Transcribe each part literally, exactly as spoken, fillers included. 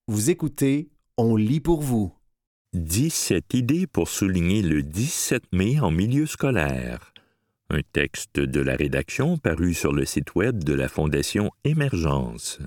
Vous écoutez, on lit pour vous. dix-sept idées pour souligner le dix-sept mai en milieu scolaire. Un texte de la rédaction paru sur le site web de la Fondation Émergence.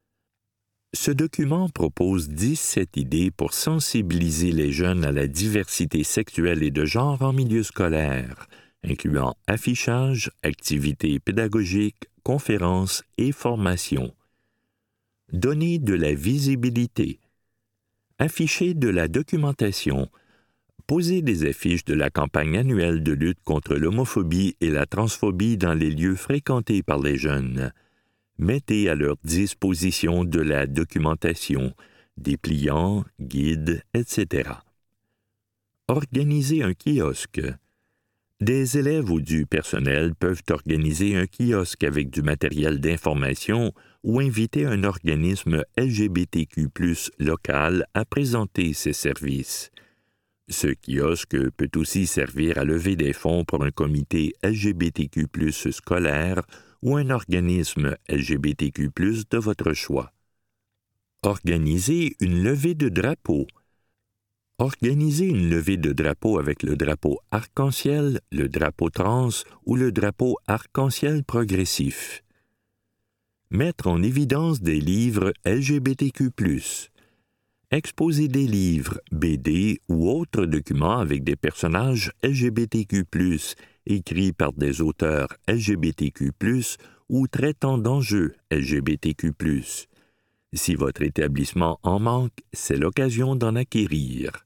Ce document propose dix-sept idées pour sensibiliser les jeunes à la diversité sexuelle et de genre en milieu scolaire, incluant affichage, activités pédagogiques, conférences et formations. Donner de la visibilité. Afficher de la documentation. Poser des affiches de la campagne annuelle de lutte contre l'homophobie et la transphobie dans les lieux fréquentés par les jeunes. Mettez à leur disposition de la documentation, dépliants, guides, et cetera. Organiser un kiosque. Des élèves ou du personnel peuvent organiser un kiosque avec du matériel d'information ou inviter un organisme L G B T Q plus, local à présenter ses services. Ce kiosque peut aussi servir à lever des fonds pour un comité L G B T Q plus, scolaire ou un organisme L G B T Q plus, de votre choix. Organiser une levée de drapeau. Organiser une levée de drapeau avec le drapeau arc-en-ciel, le drapeau trans ou le drapeau arc-en-ciel progressif. Mettre en évidence des livres L G B T Q plus. Exposer des livres, B D ou autres documents avec des personnages L G B T Q plus, écrits par des auteurs L G B T Q plus, ou traitant d'enjeux L G B T Q plus. Si votre établissement en manque, c'est l'occasion d'en acquérir.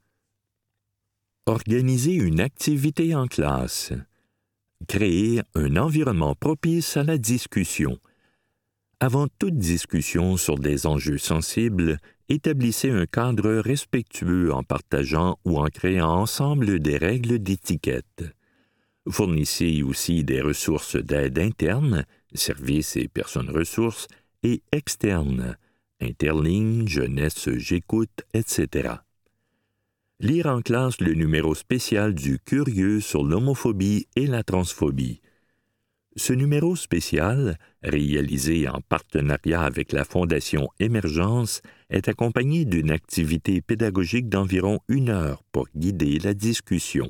Organiser une activité en classe. Créer un environnement propice à la discussion. Avant toute discussion sur des enjeux sensibles, établissez un cadre respectueux en partageant ou en créant ensemble des règles d'étiquette. Fournissez aussi des ressources d'aide internes, services et personnes ressources, et externes, interligne, jeunesse, j'écoute, et cetera. Lire en classe le numéro spécial du Curieux sur l'homophobie et la transphobie. Ce numéro spécial, réalisé en partenariat avec la Fondation Émergence, est accompagné d'une activité pédagogique d'environ une heure pour guider la discussion.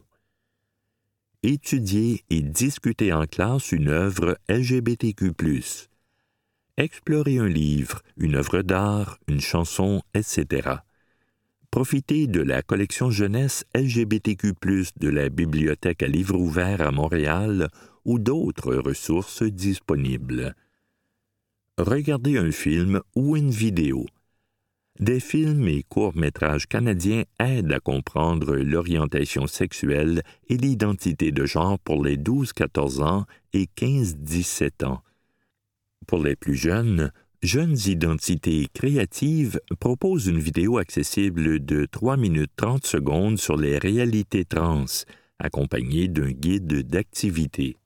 Étudier et discuter en classe une œuvre L G B T Q plus. Explorer un livre, une œuvre d'art, une chanson, et cetera. Profitez de la collection jeunesse L G B T Q plus, de la Bibliothèque à livre ouvert à Montréal ou d'autres ressources disponibles. Regardez un film ou une vidéo. Des films et courts-métrages canadiens aident à comprendre l'orientation sexuelle et l'identité de genre pour les douze à quatorze ans et quinze à dix-sept ans. Pour les plus jeunes, Jeunes Identités Créatives propose une vidéo accessible de trois minutes trente secondes sur les réalités trans, accompagnée d'un guide d'activité.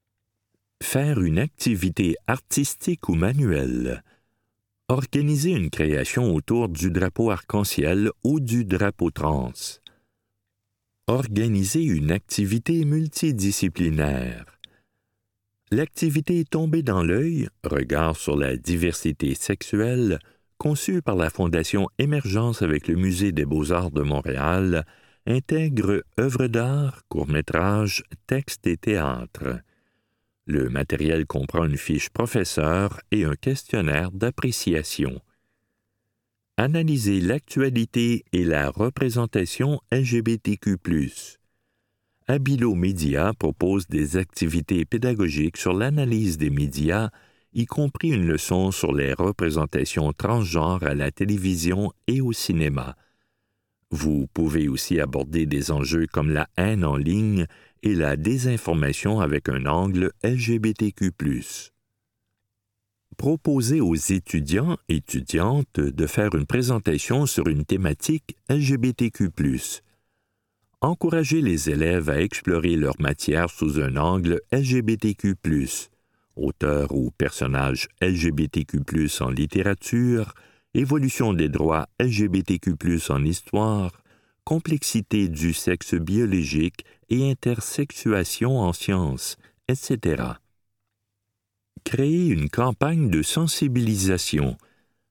Faire une activité artistique ou manuelle. Organiser une création autour du drapeau arc-en-ciel ou du drapeau trans. Organiser une activité multidisciplinaire. L'activité Tomber dans l'œil, regard sur la diversité sexuelle, conçue par la Fondation Émergence avec le Musée des beaux-arts de Montréal, intègre œuvres d'art, courts-métrages, textes et théâtre. Le matériel comprend une fiche professeur et un questionnaire d'appréciation. Analyser l'actualité et la représentation L G B T Q plus. Abilo Média propose des activités pédagogiques sur l'analyse des médias, y compris une leçon sur les représentations transgenres à la télévision et au cinéma. Vous pouvez aussi aborder des enjeux comme la haine en ligne et la désinformation avec un angle L G B T Q plus. Proposer aux étudiants et étudiantes de faire une présentation sur une thématique L G B T Q plus. Encourager les élèves à explorer leur matière sous un angle L G B T Q plus, auteur ou personnage L G B T Q plus en littérature, évolution des droits L G B T Q plus en histoire, complexité du sexe biologique et intersexuation en sciences, et cetera. Créer une campagne de sensibilisation.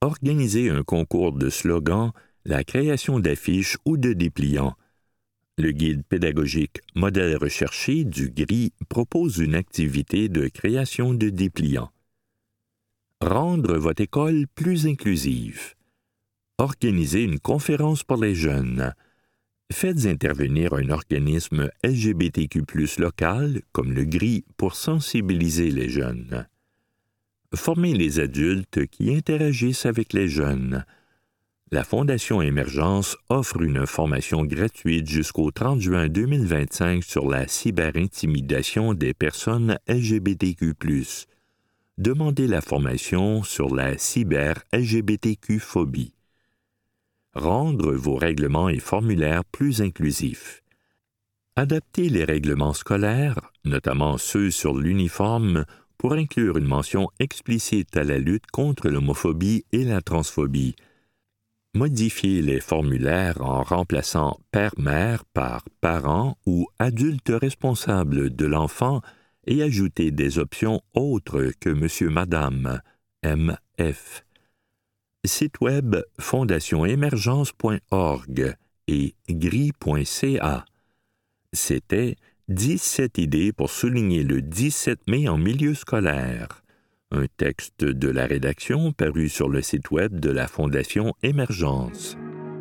Organisez un concours de slogans, la création d'affiches ou de dépliants. Le guide pédagogique Modèle recherché du G R I propose une activité de création de dépliants. Rendre votre école plus inclusive. Organisez une conférence pour les jeunes. Faites intervenir un organisme L G B T Q plus local, comme le G R I, pour sensibiliser les jeunes. Formez les adultes qui interagissent avec les jeunes. La Fondation Émergence offre une formation gratuite jusqu'au trente juin deux mille vingt-cinq sur la cyberintimidation des personnes L G B T Q plus. Demandez la formation sur la cyber-L G B T Q-phobie. Rendre vos règlements et formulaires plus inclusifs. Adaptez les règlements scolaires, notamment ceux sur l'uniforme, pour inclure une mention explicite à la lutte contre l'homophobie et la transphobie. Modifiez les formulaires en remplaçant père-mère par parent ou adulte responsable de l'enfant et ajoutez des options autres que monsieur-madame, M F. Site web fondation émergence point org et gris point c a. C'était dix-sept idées pour souligner le dix-sept mai en milieu scolaire. Un texte de la rédaction paru sur le site web de la Fondation Émergence.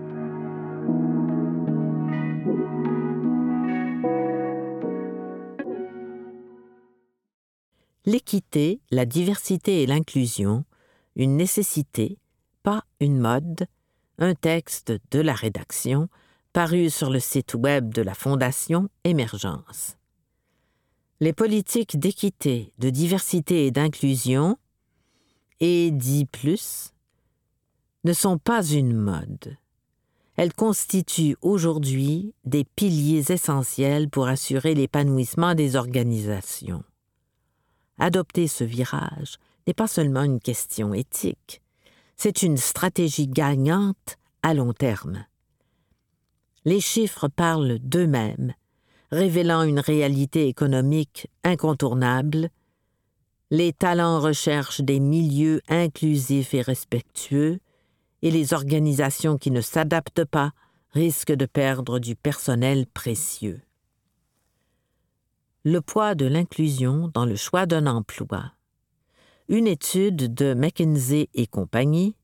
L'équité, la diversité et l'inclusion, une nécessité, pas une mode, un texte de la rédaction paru sur le site web de la Fondation Émergence. Les politiques d'équité, de diversité et d'inclusion, et dit plus, ne sont pas une mode. Elles constituent aujourd'hui des piliers essentiels pour assurer l'épanouissement des organisations. Adopter ce virage n'est pas seulement une question éthique, c'est une stratégie gagnante à long terme. Les chiffres parlent d'eux-mêmes, révélant une réalité économique incontournable. Les talents recherchent des milieux inclusifs et respectueux, et les organisations qui ne s'adaptent pas risquent de perdre du personnel précieux. Le poids de l'inclusion dans le choix d'un emploi. Une étude de McKinsey et compagnie,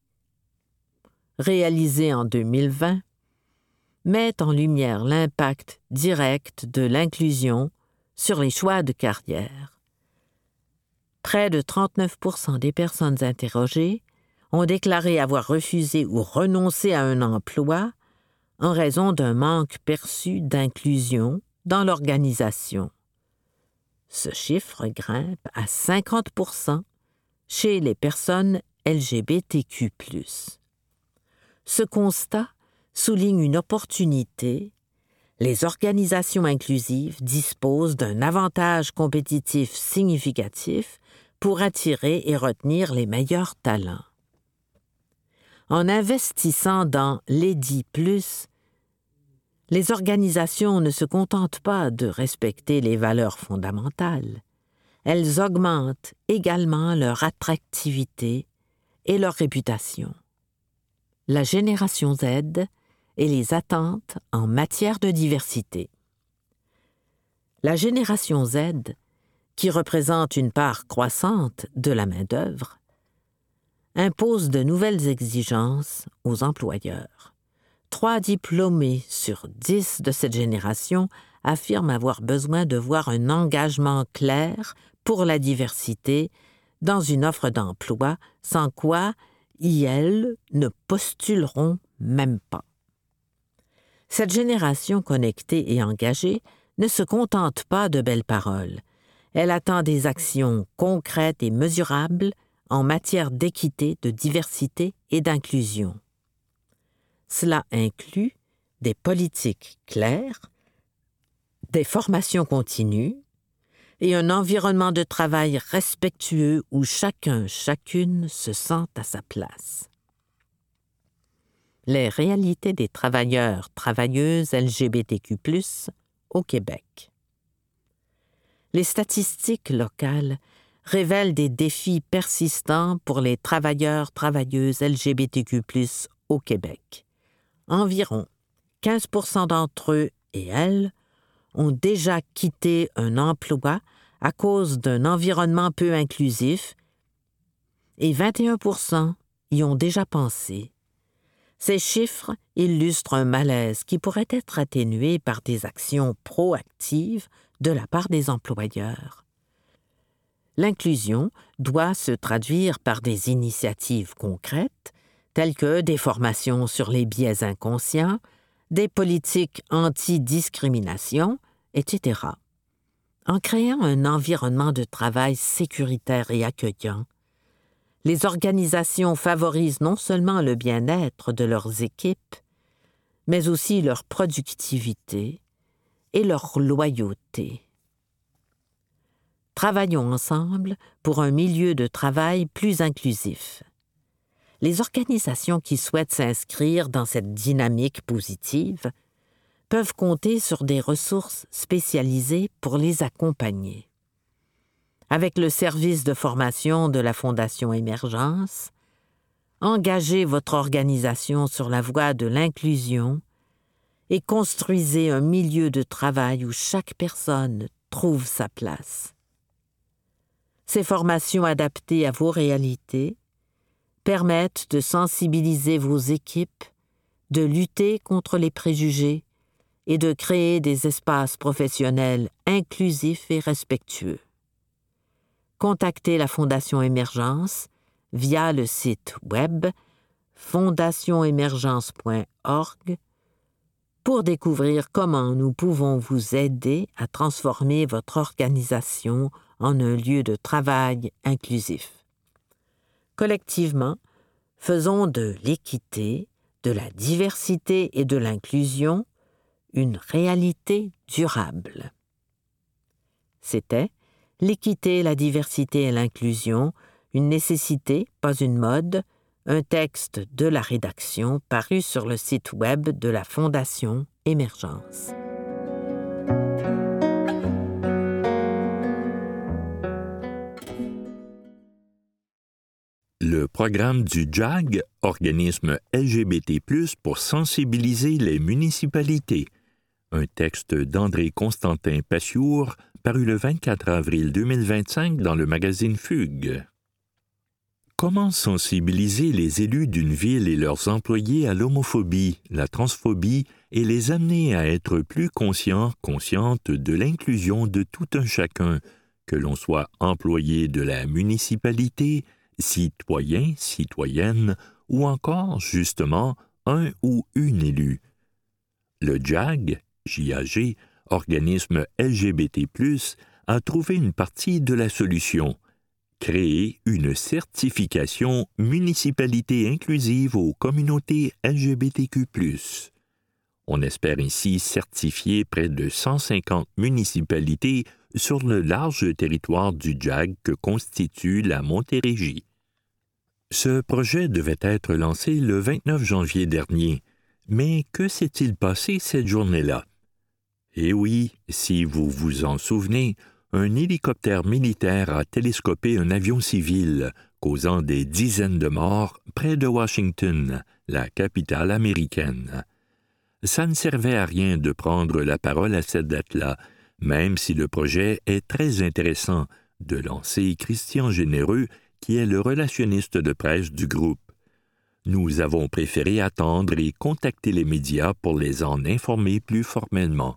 réalisée en deux mille vingt, met en lumière l'impact direct de l'inclusion sur les choix de carrière. Près de trente-neuf pour cent des personnes interrogées ont déclaré avoir refusé ou renoncé à un emploi en raison d'un manque perçu d'inclusion dans l'organisation. Ce chiffre grimpe à cinquante pour cent chez les personnes L G B T Q plus. Ce constat souligne une opportunité. Les organisations inclusives disposent d'un avantage compétitif significatif pour attirer et retenir les meilleurs talents. En investissant dans l'E D I plus, les organisations ne se contentent pas de respecter les valeurs fondamentales. Elles augmentent également leur attractivité et leur réputation. La génération Z et les attentes en matière de diversité. La génération Z, qui représente une part croissante de la main-d'œuvre, impose de nouvelles exigences aux employeurs. Trois diplômés sur dix de cette génération affirment avoir besoin de voir un engagement clair pour la diversité dans une offre d'emploi, sans quoi ils ne postuleront même pas. Cette génération connectée et engagée ne se contente pas de belles paroles. Elle attend des actions concrètes et mesurables en matière d'équité, de diversité et d'inclusion. Cela inclut des politiques claires, des formations continues et un environnement de travail respectueux où chacun, chacune se sent à sa place. Les réalités des travailleurs, travailleuses L G B T Q plus, au Québec. Les statistiques locales révèle des défis persistants pour les travailleurs, travailleuses L G B T Q plus, au Québec. Environ quinze pour cent d'entre eux et elles ont déjà quitté un emploi à cause d'un environnement peu inclusif et vingt et un pour cent y ont déjà pensé. Ces chiffres illustrent un malaise qui pourrait être atténué par des actions proactives de la part des employeurs. L'inclusion doit se traduire par des initiatives concrètes telles que des formations sur les biais inconscients, des politiques anti-discrimination, et cetera. En créant un environnement de travail sécuritaire et accueillant, les organisations favorisent non seulement le bien-être de leurs équipes, mais aussi leur productivité et leur loyauté. Travaillons ensemble pour un milieu de travail plus inclusif. Les organisations qui souhaitent s'inscrire dans cette dynamique positive peuvent compter sur des ressources spécialisées pour les accompagner. Avec le service de formation de la Fondation Émergence, engagez votre organisation sur la voie de l'inclusion et construisez un milieu de travail où chaque personne trouve sa place. Ces formations adaptées à vos réalités permettent de sensibiliser vos équipes, de lutter contre les préjugés et de créer des espaces professionnels inclusifs et respectueux. Contactez la Fondation Émergence via le site web fondation émergence point org pour découvrir comment nous pouvons vous aider à transformer votre organisation en un lieu de travail inclusif. Collectivement, faisons de l'équité, de la diversité et de l'inclusion une réalité durable. C'était L'équité, la diversité et l'inclusion, une nécessité, pas une mode, un texte de la rédaction paru sur le site web de la Fondation Émergence. Le programme du J A G, organisme L G B T plus, pour sensibiliser les municipalités. Un texte d'André Constantin Passiour, paru le vingt-quatre avril deux mille vingt-cinq dans le magazine Fugue. Comment sensibiliser les élus d'une ville et leurs employés à l'homophobie, la transphobie et les amener à être plus conscients, conscientes de l'inclusion de tout un chacun, que l'on soit employé de la municipalité, citoyen, citoyenne, ou encore, justement, un ou une élue. Le J A G, J A G, organisme L G B T plus, a trouvé une partie de la solution. Créer une certification municipalité inclusive aux communautés L G B T Q plus. On espère ainsi certifier près de cent cinquante municipalités sur le large territoire du J A G que constitue la Montérégie. Ce projet devait être lancé le vingt-neuf janvier dernier, mais que s'est-il passé cette journée-là? Eh oui, si vous vous en souvenez, un hélicoptère militaire a télescopé un avion civil, causant des dizaines de morts près de Washington, la capitale américaine. Ça ne servait à rien de prendre la parole à cette date-là, même si le projet est très intéressant, de lancer Christian Généreux, qui est le relationniste de presse du groupe. Nous avons préféré attendre et contacter les médias pour les en informer plus formellement.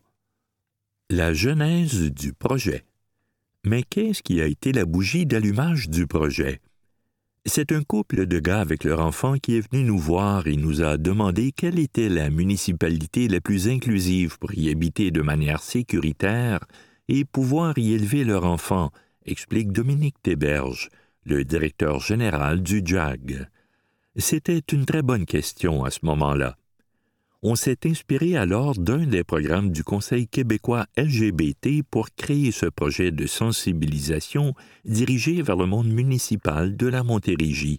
La genèse du projet. Mais qu'est-ce qui a été la bougie d'allumage du projet? C'est un couple de gars avec leur enfant qui est venu nous voir et nous a demandé quelle était la municipalité la plus inclusive pour y habiter de manière sécuritaire et pouvoir y élever leur enfant, explique Dominique Théberge, le directeur général du J A G. C'était une très bonne question à ce moment-là. On s'est inspiré alors d'un des programmes du Conseil québécois L G B T pour créer ce projet de sensibilisation dirigé vers le monde municipal de la Montérégie.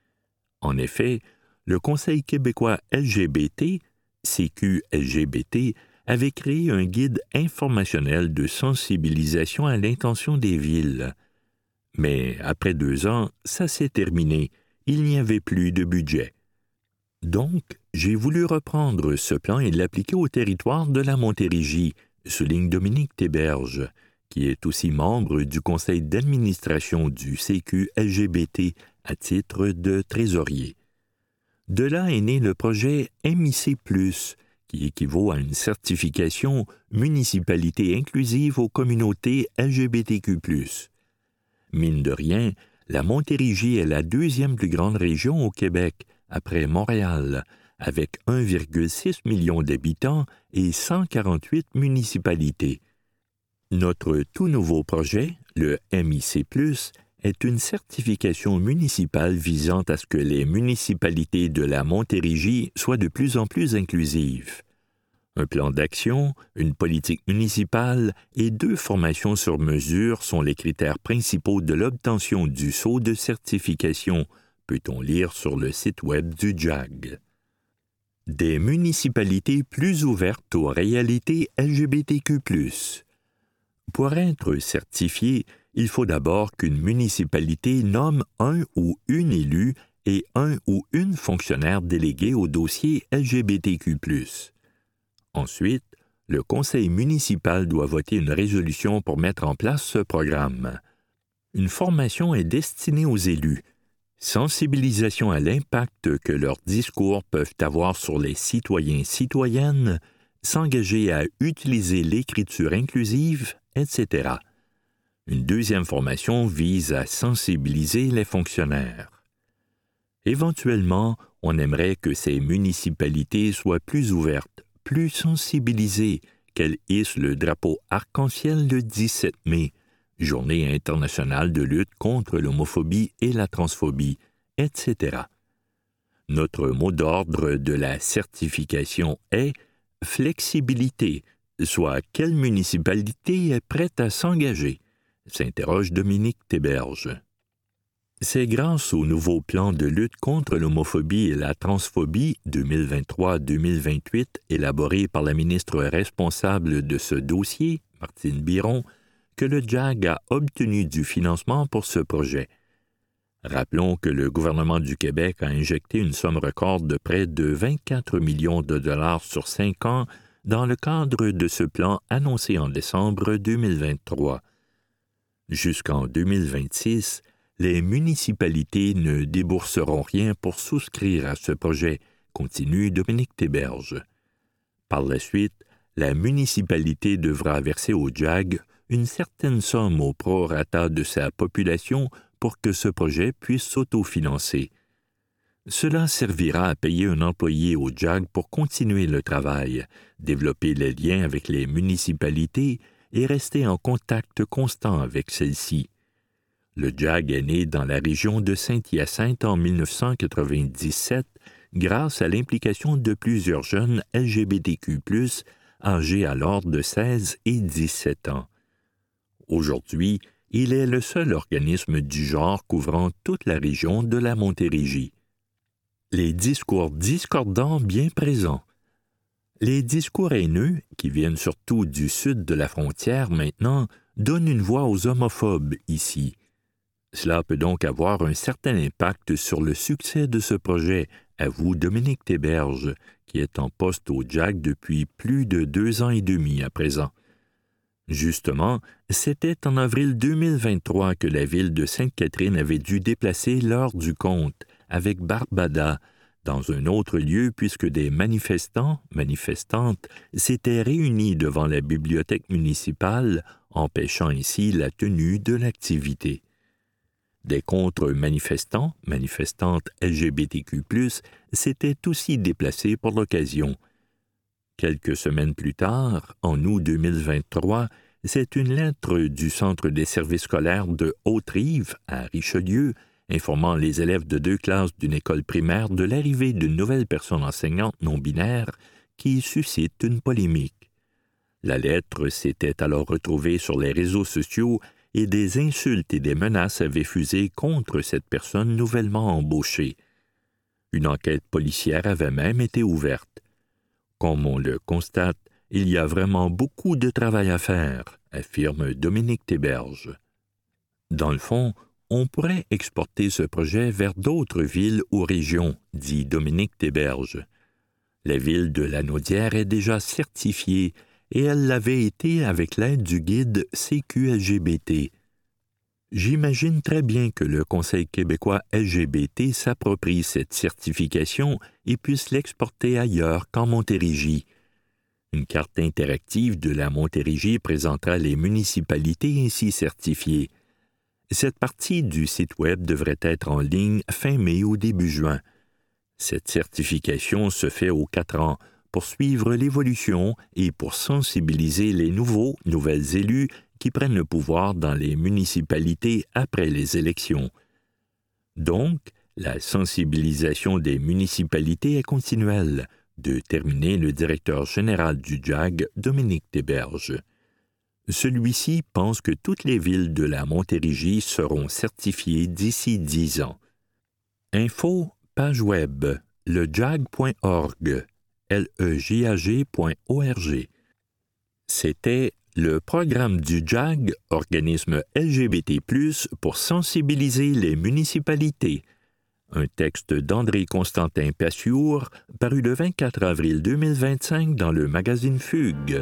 En effet, le Conseil québécois L G B T, C Q L G B T, avait créé un guide informationnel de sensibilisation à l'intention des villes. Mais après deux ans, ça s'est terminé. Il n'y avait plus de budget. Donc, j'ai voulu reprendre ce plan et l'appliquer au territoire de la Montérégie, souligne Dominique Théberge, qui est aussi membre du conseil d'administration du C Q L G B T à titre de trésorier. De là est né le projet M I C plus, qui équivaut à une certification Municipalité inclusive aux communautés L G B T Q plus. Mine de rien, la Montérégie est la deuxième plus grande région au Québec, après Montréal, avec un virgule six million d'habitants et cent quarante-huit municipalités. Notre tout nouveau projet, le M I C plus, est une certification municipale visant à ce que les municipalités de la Montérégie soient de plus en plus inclusives. Un plan d'action, une politique municipale et deux formations sur mesure sont les critères principaux de l'obtention du sceau de certification, peut-on lire sur le site web du J A G. Des municipalités plus ouvertes aux réalités L G B T Q plus. Pour être certifié, il faut d'abord qu'une municipalité nomme un ou une élue et un ou une fonctionnaire délégué au dossier L G B T Q plus. Ensuite, le conseil municipal doit voter une résolution pour mettre en place ce programme. Une formation est destinée aux élus. Sensibilisation à l'impact que leurs discours peuvent avoir sur les citoyens-citoyennes, s'engager à utiliser l'écriture inclusive, et cetera. Une deuxième formation vise à sensibiliser les fonctionnaires. Éventuellement, on aimerait que ces municipalités soient plus ouvertes, plus sensibilisées, qu'elles hissent le drapeau arc-en-ciel le dix-sept mai, Journée internationale de lutte contre l'homophobie et la transphobie, et cetera. Notre mot d'ordre de la certification est « flexibilité », soit quelle municipalité est prête à s'engager, s'interroge Dominique Théberge. C'est grâce au nouveau plan de lutte contre l'homophobie et la transphobie deux mille vingt-trois à deux mille vingt-huit élaboré par la ministre responsable de ce dossier, Martine Biron, que le J A G a obtenu du financement pour ce projet. Rappelons que le gouvernement du Québec a injecté une somme record de près de vingt-quatre millions de dollars sur cinq ans dans le cadre de ce plan annoncé en décembre deux mille vingt-trois. Jusqu'en deux mille vingt-six, les municipalités ne débourseront rien pour souscrire à ce projet, continue Dominique Théberge. Par la suite, la municipalité devra verser au J A G une certaine somme au prorata de sa population pour que ce projet puisse s'autofinancer. Cela servira à payer un employé au J A G pour continuer le travail, développer les liens avec les municipalités et rester en contact constant avec celles-ci. Le J A G est né dans la région de Saint-Hyacinthe en mille neuf cent quatre-vingt-dix-sept grâce à l'implication de plusieurs jeunes L G B T Q plus, âgés alors de seize et dix-sept ans. Aujourd'hui, il est le seul organisme du genre couvrant toute la région de la Montérégie. Les discours discordants bien présents. Les discours haineux, qui viennent surtout du sud de la frontière maintenant, donnent une voix aux homophobes ici. Cela peut donc avoir un certain impact sur le succès de ce projet, avoue Dominique Théberge, qui est en poste au J A G depuis plus de deux ans et demi à présent. Justement, c'était en avril deux mille vingt-trois que la ville de Sainte-Catherine avait dû déplacer l'heure du compte avec Barbada dans un autre lieu puisque des manifestants, manifestantes s'étaient réunis devant la bibliothèque municipale, empêchant ainsi la tenue de l'activité. Des contre-manifestants, manifestantes L G B T Q plus, s'étaient aussi déplacés pour l'occasion. Quelques semaines plus tard, en août deux mille vingt-trois, c'est une lettre du Centre des services scolaires de Haute-Rive, à Richelieu, informant les élèves de deux classes d'une école primaire de l'arrivée d'une nouvelle personne enseignante non-binaire qui suscite une polémique. La lettre s'était alors retrouvée sur les réseaux sociaux et des insultes et des menaces avaient fusé contre cette personne nouvellement embauchée. Une enquête policière avait même été ouverte. Comme on le constate, il y a vraiment beaucoup de travail à faire, affirme Dominique Théberge. Dans le fond, on pourrait exporter ce projet vers d'autres villes ou régions, dit Dominique Théberge. La ville de Lanaudière est déjà certifiée et elle l'avait été avec l'aide du guide C Q L G B T. J'imagine très bien que le Conseil québécois L G B T s'approprie cette certification et puisse l'exporter ailleurs qu'en Montérégie. Une carte interactive de la Montérégie présentera les municipalités ainsi certifiées. Cette partie du site Web devrait être en ligne fin mai ou début juin. Cette certification se fait aux quatre ans pour suivre l'évolution et pour sensibiliser les nouveaux, nouvelles élus qui prennent le pouvoir dans les municipalités après les élections. Donc, la sensibilisation des municipalités est continuelle, de terminer le directeur général du J A G, Dominique Théberge. Celui-ci pense que toutes les villes de la Montérégie seront certifiées d'ici dix ans. Info, page web, lejag point org, L E J A G point org. C'était le programme du J A G, organisme L G B T plus, pour sensibiliser les municipalités. Un texte d'André Constantin Passiour, paru le vingt-quatre avril deux mille vingt-cinq dans le magazine Fugue.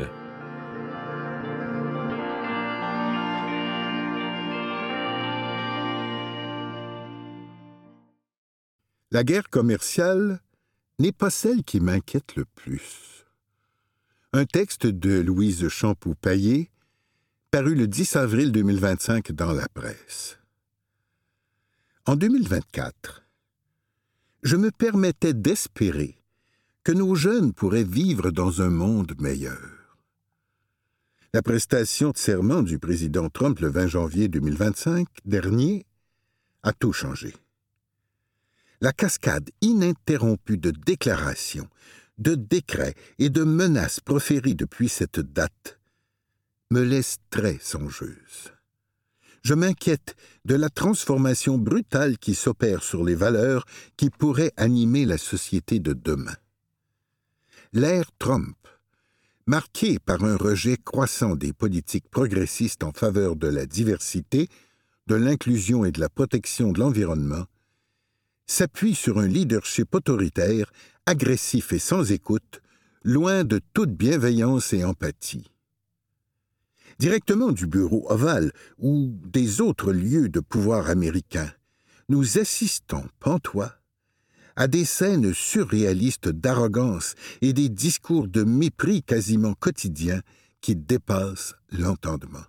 La guerre commerciale n'est pas celle qui m'inquiète le plus. Un texte de Louise Champoux-Payet, paru le dix avril deux mille vingt-cinq dans la presse. En deux mille vingt-quatre, je me permettais d'espérer que nos jeunes pourraient vivre dans un monde meilleur. La prestation de serment du président Trump le vingt janvier deux mille vingt-cinq dernier a tout changé. La cascade ininterrompue de déclarations, de décrets et de menaces proférées depuis cette date me laisse très songeuse. Je m'inquiète de la transformation brutale qui s'opère sur les valeurs qui pourraient animer la société de demain. L'ère Trump, marquée par un rejet croissant des politiques progressistes en faveur de la diversité, de l'inclusion et de la protection de l'environnement, s'appuie sur un leadership autoritaire, agressif et sans écoute, loin de toute bienveillance et empathie. Directement du bureau ovale ou des autres lieux de pouvoir américains, nous assistons, pantois, à des scènes surréalistes d'arrogance et des discours de mépris quasiment quotidiens qui dépassent l'entendement.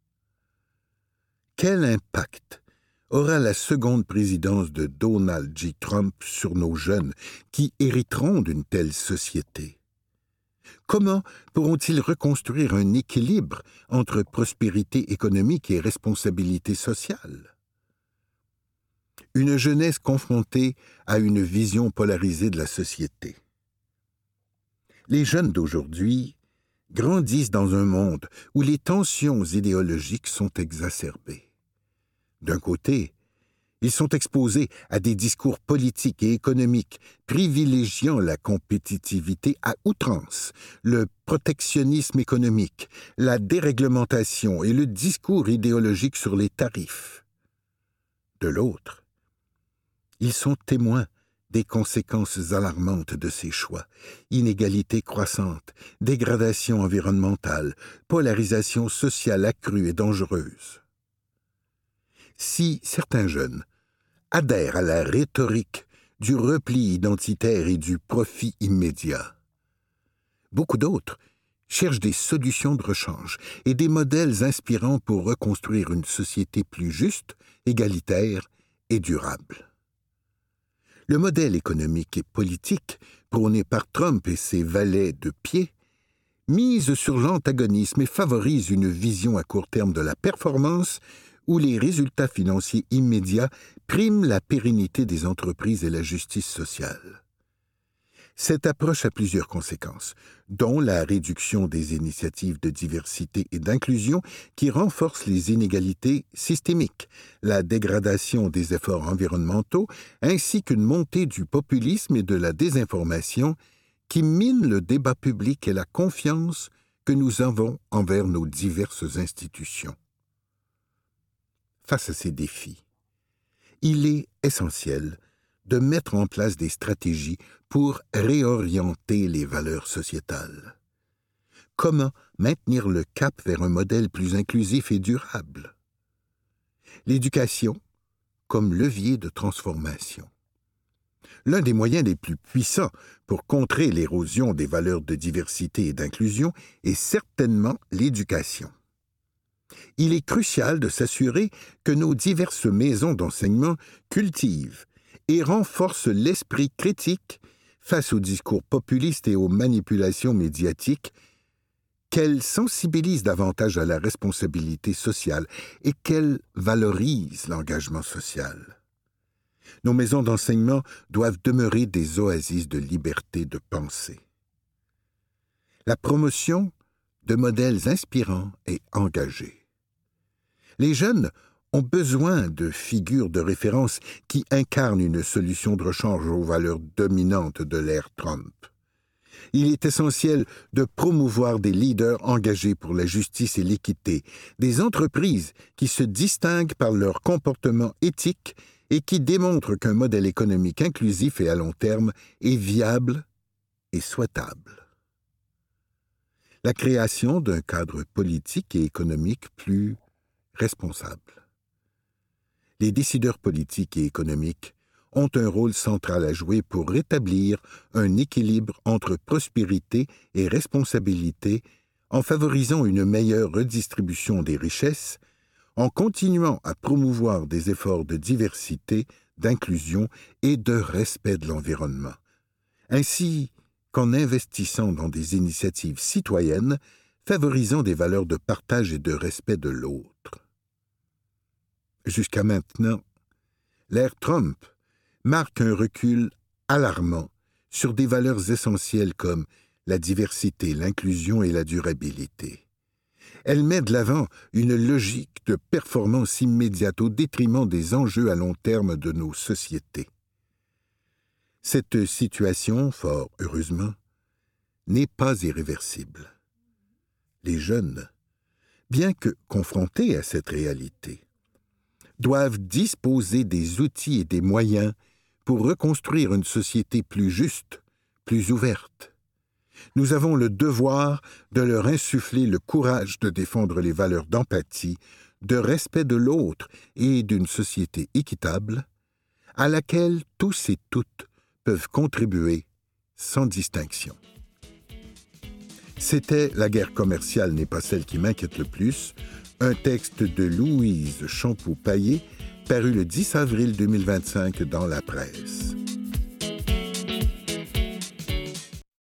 Quel impact aura la seconde présidence de Donald J. Trump sur nos jeunes qui hériteront d'une telle société? Comment pourront-ils reconstruire un équilibre entre prospérité économique et responsabilité sociale? Une jeunesse confrontée à une vision polarisée de la société. Les jeunes d'aujourd'hui grandissent dans un monde où les tensions idéologiques sont exacerbées. D'un côté, ils sont exposés à des discours politiques et économiques privilégiant la compétitivité à outrance, le protectionnisme économique, la déréglementation et le discours idéologique sur les tarifs. De l'autre, ils sont témoins des conséquences alarmantes de ces choix, inégalités croissantes, dégradation environnementale, polarisation sociale accrue et dangereuse. Si certains jeunes adhèrent à la rhétorique du repli identitaire et du profit immédiat, beaucoup d'autres cherchent des solutions de rechange et des modèles inspirants pour reconstruire une société plus juste, égalitaire et durable. Le modèle économique et politique prôné par Trump et ses valets de pied mise sur l'antagonisme et favorise une vision à court terme de la performance où les résultats financiers immédiats priment la pérennité des entreprises et la justice sociale. Cette approche a plusieurs conséquences, dont la réduction des initiatives de diversité et d'inclusion qui renforcent les inégalités systémiques, la dégradation des efforts environnementaux, ainsi qu'une montée du populisme et de la désinformation qui minent le débat public et la confiance que nous avons envers nos diverses institutions. face à ces défis. Il est essentiel de mettre en place des stratégies pour réorienter les valeurs sociétales. Comment maintenir le cap vers un modèle plus inclusif et durable? L'éducation comme levier de transformation. L'un des moyens les plus puissants pour contrer l'érosion des valeurs de diversité et d'inclusion est certainement l'éducation. Il est crucial de s'assurer que nos diverses maisons d'enseignement cultivent et renforcent l'esprit critique face aux discours populistes et aux manipulations médiatiques, qu'elles sensibilisent davantage à la responsabilité sociale et qu'elles valorisent l'engagement social. Nos maisons d'enseignement doivent demeurer des oasis de liberté de pensée. La promotion de modèles inspirants et engagés. Les jeunes ont besoin de figures de référence qui incarnent une solution de rechange aux valeurs dominantes de l'ère Trump. Il est essentiel de promouvoir des leaders engagés pour la justice et l'équité, des entreprises qui se distinguent par leur comportement éthique et qui démontrent qu'un modèle économique inclusif et à long terme est viable et souhaitable. La création d'un cadre politique et économique plus responsable. Les décideurs politiques et économiques ont un rôle central à jouer pour rétablir un équilibre entre prospérité et responsabilité en favorisant une meilleure redistribution des richesses, en continuant à promouvoir des efforts de diversité, d'inclusion et de respect de l'environnement, ainsi qu'en investissant dans des initiatives citoyennes favorisant des valeurs de partage et de respect de l'autre. Jusqu'à maintenant, l'ère Trump marque un recul alarmant sur des valeurs essentielles comme la diversité, l'inclusion et la durabilité. Elle met de l'avant une logique de performance immédiate au détriment des enjeux à long terme de nos sociétés. Cette situation, fort heureusement, n'est pas irréversible. Les jeunes, bien que confrontés à cette réalité, doivent disposer des outils et des moyens pour reconstruire une société plus juste, plus ouverte. Nous avons le devoir de leur insuffler le courage de défendre les valeurs d'empathie, de respect de l'autre et d'une société équitable, à laquelle tous et toutes peuvent contribuer sans distinction. C'était « La guerre commerciale n'est pas celle qui m'inquiète le plus », un texte de Louise Champoux-Payet, paru le dix avril deux mille vingt-cinq dans La Presse.